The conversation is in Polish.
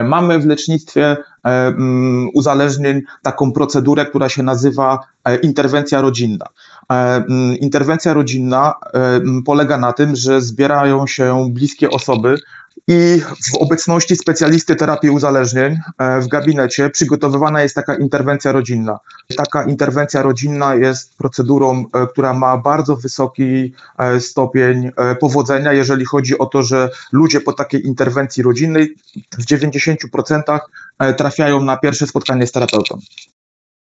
Mamy w lecznictwie uzależnień taką procedurę, która się nazywa interwencja rodzinna. Interwencja rodzinna polega na tym, że zbierają się bliskie osoby i w obecności specjalisty terapii uzależnień w gabinecie przygotowywana jest taka interwencja rodzinna. Taka interwencja rodzinna jest procedurą, która ma bardzo wysoki stopień powodzenia, jeżeli chodzi o to, że ludzie po takiej interwencji rodzinnej w 90% trafiają na pierwsze spotkanie z terapeutą.